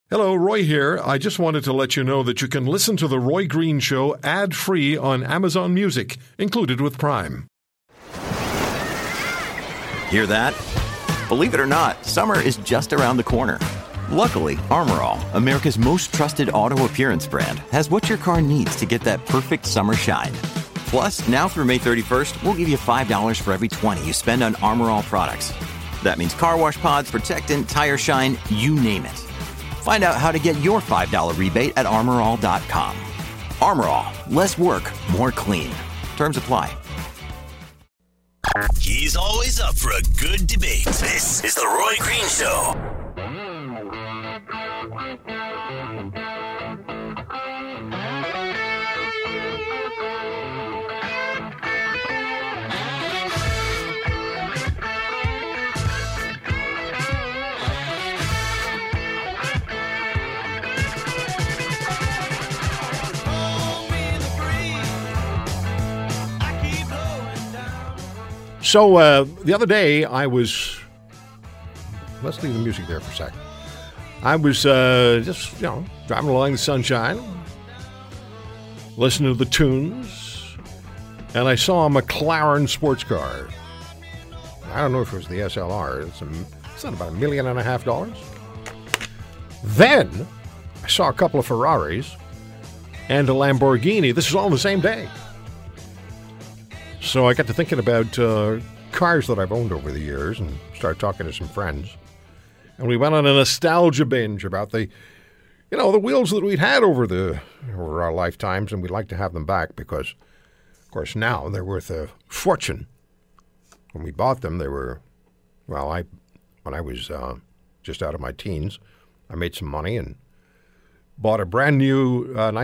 Hello, Roy here. I just wanted to let you know that you can listen to The Roy Green Show ad-free on Amazon Music, included with Prime. Hear that? Believe it or not, summer is just around the corner. Luckily, Armor All, America's most trusted auto appearance brand, has what your car needs to get that perfect summer shine. Plus, now through May 31st, we'll give you $5 for every $20 you spend on Armor All products. That means car wash pods, protectant, tire shine, you name it. Find out how to get your $5 rebate at armorall.com. Armor All, less work, more clean. Terms apply. He's always up for a good debate. This is The Roy Green Show. So the other day I was, let's leave the music there for a second. I was just, driving along the sunshine, listening to the tunes, and I saw a McLaren sports car. I don't know if it was the SLR. It's not about $1.5 million. Then I saw a couple of Ferraris and a Lamborghini. This is all on the same day. So I got to thinking about cars that I've owned over the years and started talking to some friends. And we went on a nostalgia binge about the wheels that we'd had over our lifetimes, and we'd like to have them back because, of course, now they're worth a fortune. When we bought them, they were, when I was just out of my teens, I made some money and bought a brand new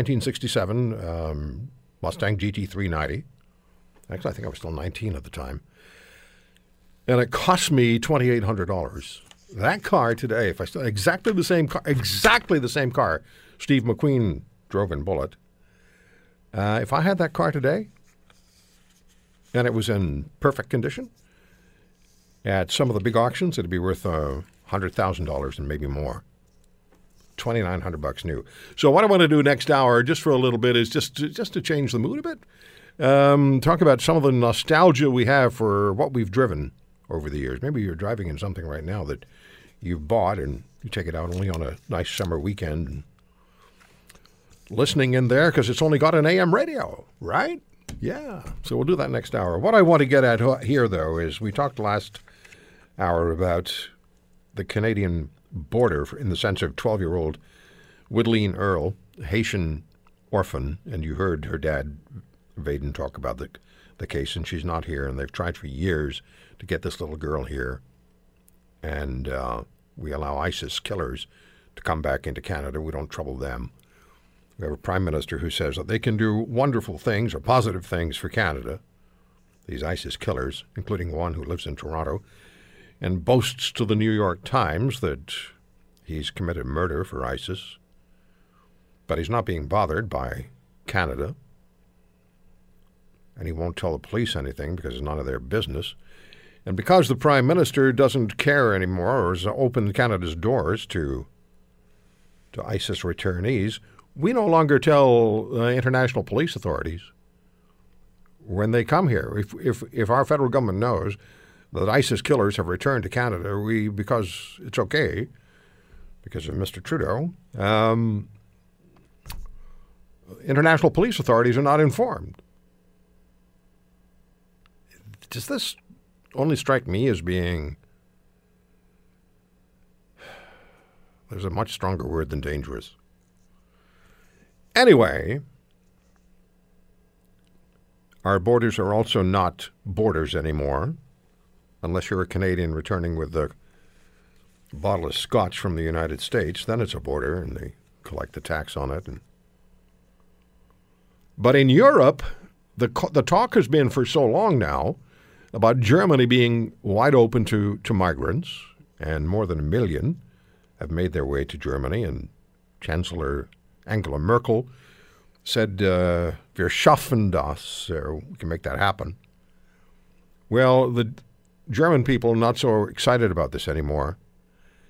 1967 Mustang GT390. Actually, I think I was still 19 at the time. And it cost me $2,800. That car today, if I still exactly the same car Steve McQueen drove in Bullitt. If I had that car today and it was in perfect condition, at some of the big auctions, it'd be worth $100,000 and maybe more. $2,900 new. So what I want to do next hour, just for a little bit, is just to change the mood a bit. Talk about some of the nostalgia we have for what we've driven over the years. Maybe you're driving in something right now that you've bought and you take it out only on a nice summer weekend and listening in there because it's only got an AM radio, right? Yeah. So we'll do that next hour. What I want to get at here, though, is we talked last hour about the Canadian border in the sense of 12-year-old Widleen Earl, Haitian orphan, and you heard her dad Vaden talk about the case, and she's not here, and they've tried for years to get this little girl here, and we allow ISIS killers to come back into Canada. We don't trouble them. We have a prime minister who says that they can do wonderful things or positive things for Canada, these ISIS killers, including one who lives in Toronto, and boasts to the New York Times that he's committed murder for ISIS, but he's not being bothered by Canada. And he won't tell the police anything because it's none of their business. And because the Prime Minister doesn't care anymore or has opened Canada's doors to ISIS returnees, we no longer tell international police authorities when they come here. If our federal government knows that ISIS killers have returned to Canada, because it's okay, because of Mr. Trudeau, international police authorities are not informed. Does this only strike me as being, there's a much stronger word than dangerous. Anyway, our borders are also not borders anymore, unless you're a Canadian returning with a bottle of scotch from the United States. Then it's a border, and they collect the tax on it. But in Europe, the talk has been for so long now about Germany being wide open to migrants, and more than 1 million have made their way to Germany, and Chancellor Angela Merkel said, wir schaffen das, we can make that happen. Well, the German people are not so excited about this anymore,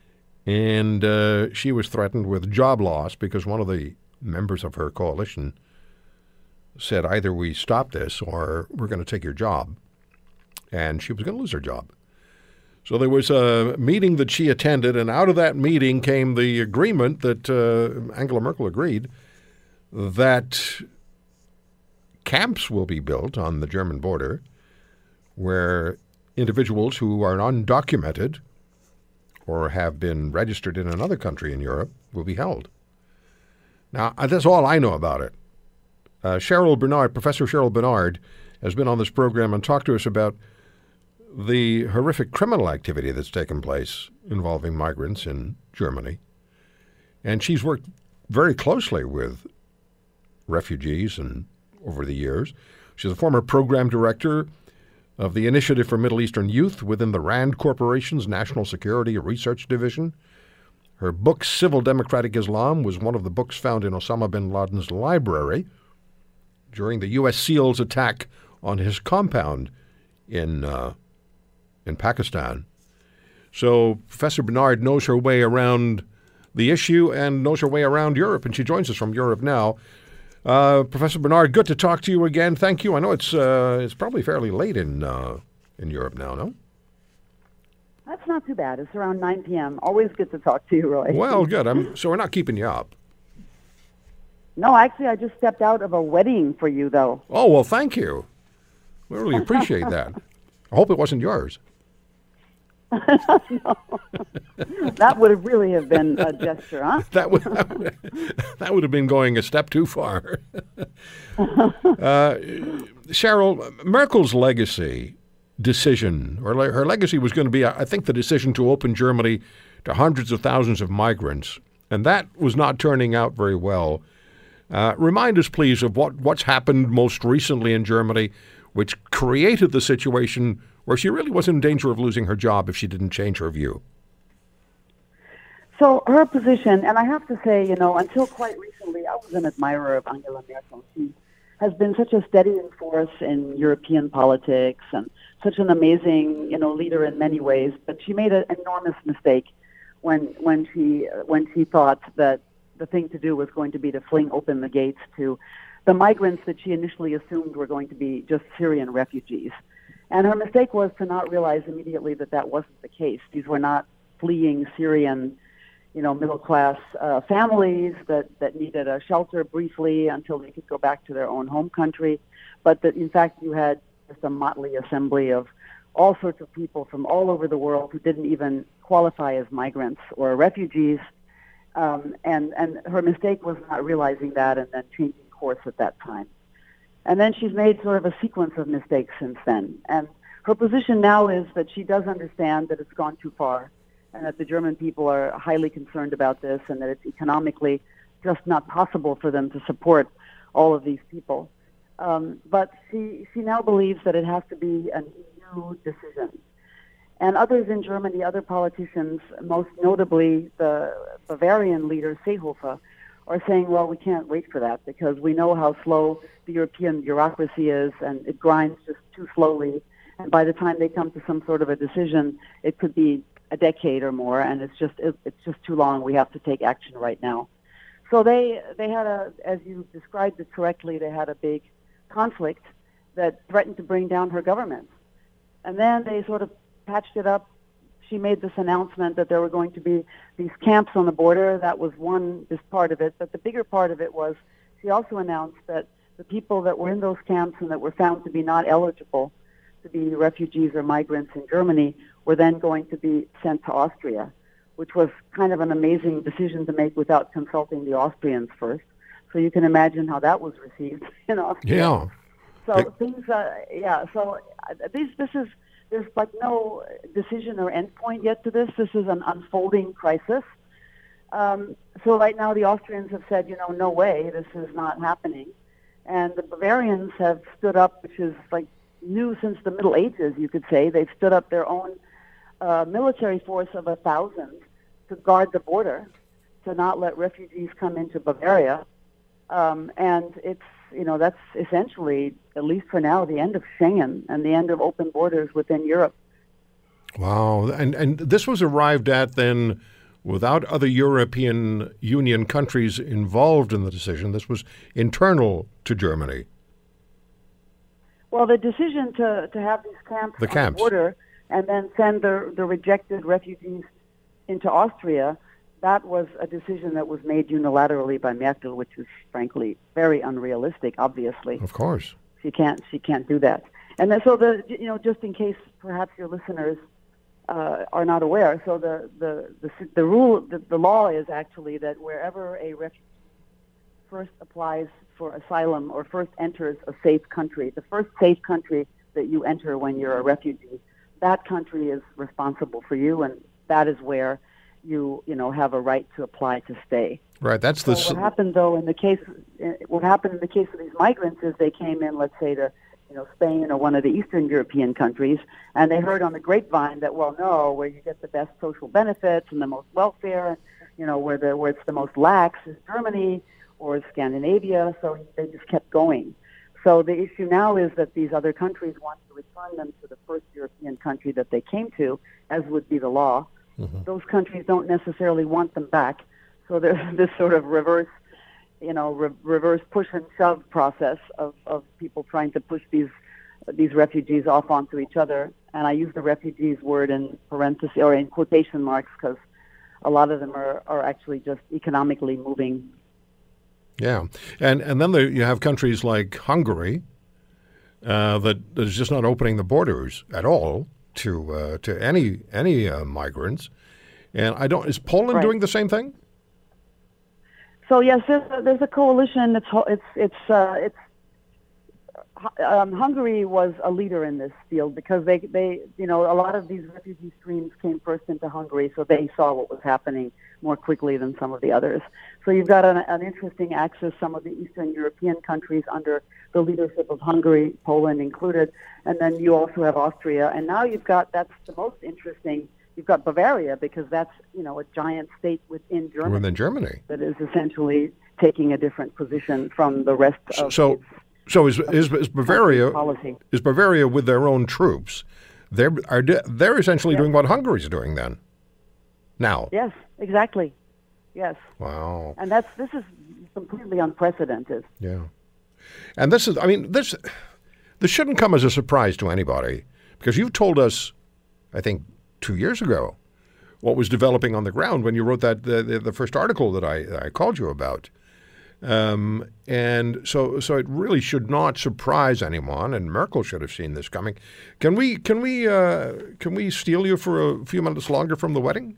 And she was threatened with job loss because one of the members of her coalition said either we stop this or we're going to take your job. And she was going to lose her job. So there was a meeting that she attended, and out of that meeting came the agreement that Angela Merkel agreed that camps will be built on the German border where individuals who are undocumented or have been registered in another country in Europe will be held. Now, that's all I know about it. Cheryl Bernard, Professor Cheryl Bernard, has been on this program and talked to us about the horrific criminal activity that's taken place involving migrants in Germany. And she's worked very closely with refugees and over the years. She's a former program director of the Initiative for Middle Eastern Youth within the RAND Corporation's National Security Research Division. Her book, Civil Democratic Islam, was one of the books found in Osama bin Laden's library during the U.S. SEALs attack on his compound in Pakistan. So Professor Bernard knows her way around the issue and knows her way around Europe, and she joins us from Europe now. Professor Bernard, good to talk to you again. Thank you. I know it's probably fairly late in Europe now, no? That's not too bad. It's around 9 p.m. Always good to talk to you, Roy. Well, good. So we're not keeping you up. No, actually, I just stepped out of a wedding for you, though. Oh, well, thank you. We really appreciate that. I hope it wasn't yours. No. That would have really have been a gesture, huh? that would have been going a step too far. Cheryl, Merkel's legacy decision, or her legacy was going to be, I think, the decision to open Germany to hundreds of thousands of migrants, and that was not turning out very well. Remind us, please, of what's happened most recently in Germany, which created the situation where she really was in danger of losing her job if she didn't change her view. So her position, and I have to say, until quite recently, I was an admirer of Angela Merkel. She has been such a steadying force in European politics and such an amazing, leader in many ways. But she made an enormous mistake when she thought that the thing to do was going to be to fling open the gates to the migrants that she initially assumed were going to be just Syrian refugees. And her mistake was to not realize immediately that that wasn't the case. These were not fleeing Syrian, middle-class families that needed a shelter briefly until they could go back to their own home country, but that, in fact, you had just a motley assembly of all sorts of people from all over the world who didn't even qualify as migrants or refugees. And her mistake was not realizing that and then changing course at that time. And then she's made sort of a sequence of mistakes since then. And her position now is that she does understand that it's gone too far and that the German people are highly concerned about this and that it's economically just not possible for them to support all of these people. But she now believes that it has to be an EU decision. And others in Germany, other politicians, most notably the Bavarian leader Seehofer, are saying, well, we can't wait for that because we know how slow the European bureaucracy is and it grinds just too slowly. And by the time they come to some sort of a decision, it could be a decade or more, and it's just too long. We have to take action right now. So they had as you described it correctly, they had a big conflict that threatened to bring down her government. And then they sort of patched it up. She made this announcement that there were going to be these camps on the border. That was this part of it. But the bigger part of it was she also announced that the people that were in those camps and that were found to be not eligible to be refugees or migrants in Germany were then going to be sent to Austria, which was kind of an amazing decision to make without consulting the Austrians first. So you can imagine how that was received in Austria. Yeah. So there's like no decision or endpoint yet to this. This is an unfolding crisis. So right now the Austrians have said, no way, this is not happening. And the Bavarians have stood up, which is like new since the Middle Ages, you could say. They've stood up their own military force of 1,000 to guard the border, to not let refugees come into Bavaria. And it's, that's essentially, at least for now, the end of Schengen and the end of open borders within Europe. Wow. And this was arrived at then without other European Union countries involved in the decision. This was internal to Germany. Well, the decision to have these camps on the border and then send the rejected refugees into Austria, that was a decision that was made unilaterally by Merkel, which is frankly very unrealistic. Obviously, of course, she can't do that. And then, so just in case perhaps your listeners are not aware, so the law is actually that wherever a refugee first applies for asylum or first enters a safe country, the first safe country that you enter when you're a refugee, that country is responsible for you, and that is where you have a right to apply to stay. Right. That's so what happened though in the case of these migrants is they came in, let's say, to Spain or one of the Eastern European countries, and they heard on the grapevine that, well, no, where you get the best social benefits and the most welfare, where it's the most lax is Germany or Scandinavia. So they just kept going. So the issue now is that these other countries want to return them to the first European country that they came to, as would be the law. Mm-hmm. Those countries don't necessarily want them back. So there's this sort of reverse push and shove process of people trying to push these refugees off onto each other. And I use the refugees word in parentheses or in quotation marks because a lot of them are actually just economically moving. Yeah, and then you have countries like Hungary that is just not opening the borders at all to any migrants. And is Poland doing the same thing? So yes, there's a coalition. Hungary was a leader in this field because they a lot of these refugee streams came first into Hungary, so they saw what was happening more quickly than some of the others. So you've got an interesting axis, some of the Eastern European countries under the leadership of Hungary, Poland included, and then you also have Austria, and now that's the most interesting. You've got Bavaria because that's a giant state within Germany. Within Germany, that is essentially taking a different position from the rest of. So is Bavaria with their own troops? They're essentially doing what Hungary's doing then. Now. Yes, exactly. Yes. Wow. And this is completely unprecedented. Yeah. And this shouldn't come as a surprise to anybody because you've told us, I think, 2 years ago, what was developing on the ground when you wrote that the first article that I called you about. And so it really should not surprise anyone, and Merkel should have seen this coming. Can we steal you for a few minutes longer from the wedding?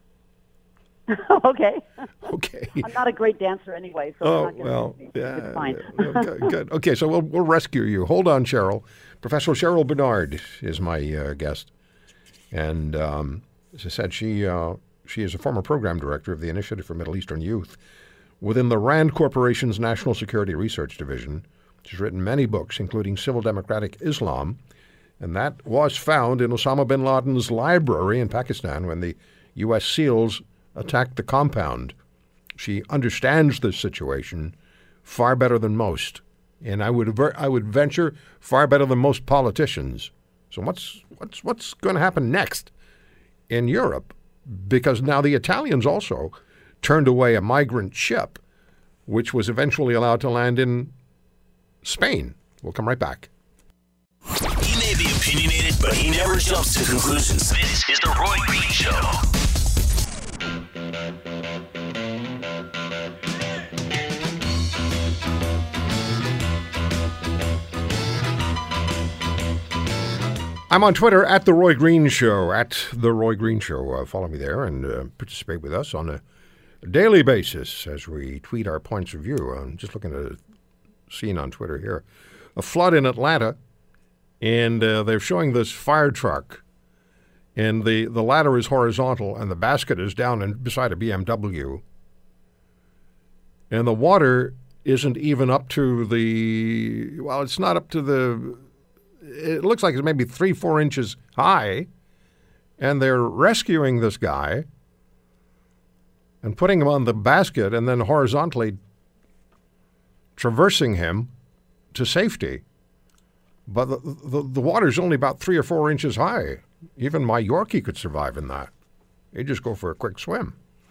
Okay. Okay. I'm not a great dancer anyway, so it's fine. Good. Okay, so we'll rescue you. Hold on, Cheryl. Professor Cheryl Bernard is my guest, and as I said, she is a former program director of the Initiative for Middle Eastern Youth within the RAND Corporation's National Security Research Division. She's written many books, including Civil Democratic Islam, and that was found in Osama bin Laden's library in Pakistan when the U.S. SEALs attacked the compound. She understands this situation far better than most, and I would venture far better than most politicians. So what's going to happen next in Europe? Because now the Italians also turned away a migrant ship, which was eventually allowed to land in Spain. We'll come right back. He may be opinionated, but he never jumps to conclusions. This is The Roy Green Show. I'm on Twitter at The Roy Green Show, follow me there and participate with us on a daily basis as we tweet our points of view. I'm just looking at a scene on Twitter here. A flood in Atlanta, and they're showing this fire truck, and the ladder is horizontal, and the basket is down beside a BMW. And the water isn't even up to it's not up to the... It looks like it's maybe 3-4 inches high, and they're rescuing this guy and putting him on the basket and then horizontally traversing him to safety. But the water's only about 3 or 4 inches high. Even my Yorkie could survive in that. He'd just go for a quick swim.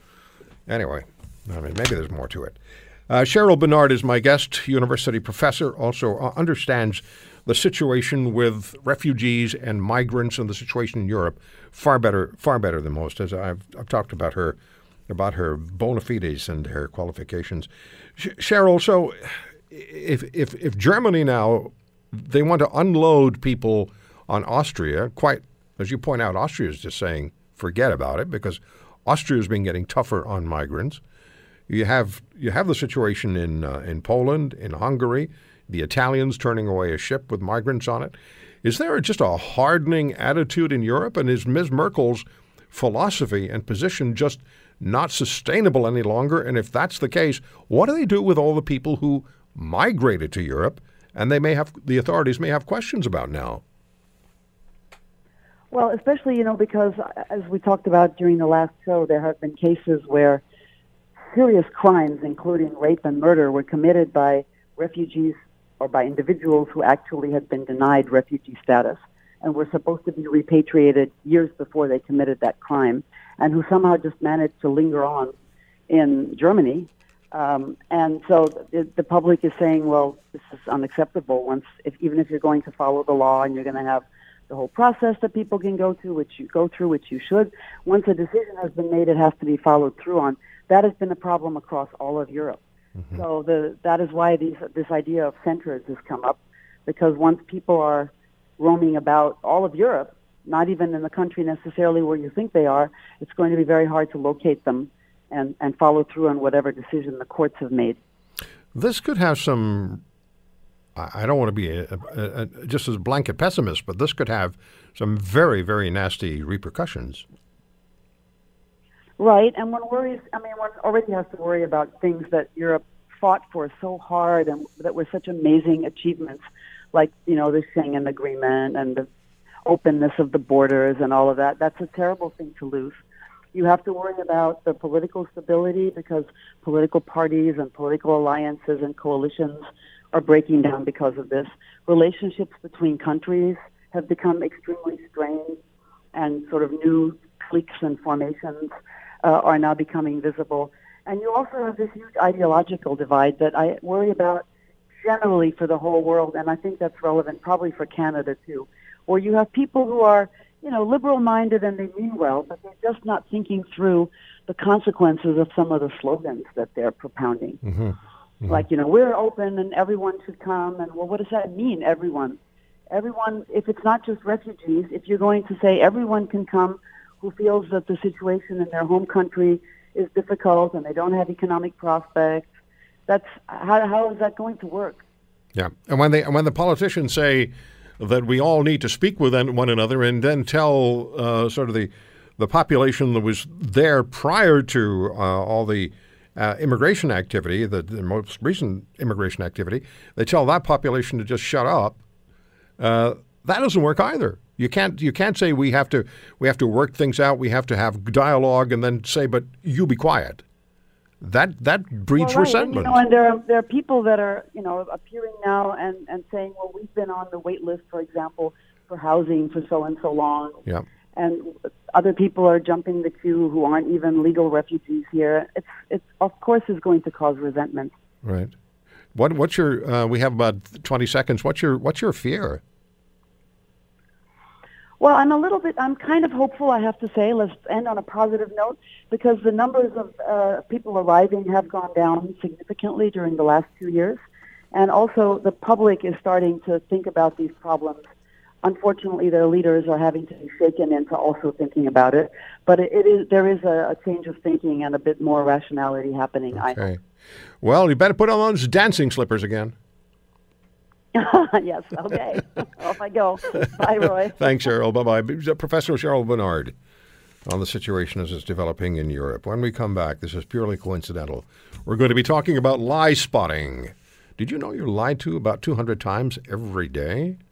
Anyway, I mean, maybe there's more to it. Cheryl Bernard is my guest, university professor, also understands the situation with refugees and migrants and the situation in Europe far better than most. As I've talked about her bona fides and her qualifications. Cheryl, so if Germany now, they want to unload people on Austria, quite as you point out, Austria is just saying forget about it because Austria has been getting tougher on migrants. You have the situation in Poland, in Hungary, the Italians turning away a ship with migrants on it. Is there just a hardening attitude in Europe? And is Ms. Merkel's philosophy and position just not sustainable any longer? And if that's the case, what do they do with all the people who migrated to Europe and the authorities may have questions about now? Well, especially, because as we talked about during the last show, there have been cases where serious crimes, including rape and murder, were committed by refugees or by individuals who actually had been denied refugee status and were supposed to be repatriated years before they committed that crime, and who somehow just managed to linger on in Germany. And so the public is saying, well, this is unacceptable. Even if you're going to follow the law and you're going to have the whole process that people can go through, which you should, once a decision has been made, it has to be followed through on. That has been a problem across all of Europe. Mm-hmm. So that is why this idea of centers has come up, because once people are roaming about all of Europe, not even in the country necessarily where you think they are, it's going to be very hard to locate them and follow through on whatever decision the courts have made. This could have some, I don't want to be just as blanket pessimist, but this could have some very, very nasty repercussions. Right, and one already has to worry about things that Europe fought for so hard and that were such amazing achievements, like, the Schengen Agreement and the openness of the borders and all of that. That's a terrible thing to lose. You have to worry about the political stability because political parties and political alliances and coalitions are breaking down because of this. Relationships between countries have become extremely strained, and sort of new cliques and formations are now becoming visible. And you also have this huge ideological divide that I worry about generally for the whole world, and I think that's relevant probably for Canada too, where you have people who are, liberal-minded and they mean well, but they're just not thinking through the consequences of some of the slogans that they're propounding. Mm-hmm. Mm-hmm. Like, we're open and everyone should come, and well, what does that mean, everyone? Everyone, if it's not just refugees, if you're going to say everyone can come who feels that the situation in their home country is difficult and they don't have economic prospects, that's how is that going to work? Yeah, and when the politicians say that we all need to speak with one another and then tell sort of the population that was there prior to all the immigration activity, the most recent immigration activity, they tell that population to just shut up. That doesn't work either. You can't say we have to work things out. We have to have dialogue and then say, but you be quiet. That breeds resentment. And there are people that are appearing now and saying, well, we've been on the wait list, for example, for housing for so and so long. Yeah. And other people are jumping the queue who aren't even legal refugees here. It's of course is going to cause resentment. Right. What's your? We have about 20 seconds. What's your fear? Well, I'm kind of hopeful, I have to say. Let's end on a positive note, because the numbers of people arriving have gone down significantly during the last 2 years. And also the public is starting to think about these problems. Unfortunately, their leaders are having to be shaken into also thinking about it. But there is a change of thinking and a bit more rationality happening, I hope. Well, you better put on those dancing slippers again. Yes, okay. Off I go. Bye, Roy. Thanks, Cheryl. Bye-bye. Professor Cheryl Bernard on the situation as it's developing in Europe. When we come back, this is purely coincidental. We're going to be talking about lie spotting. Did you know you're lied to about 200 times every day?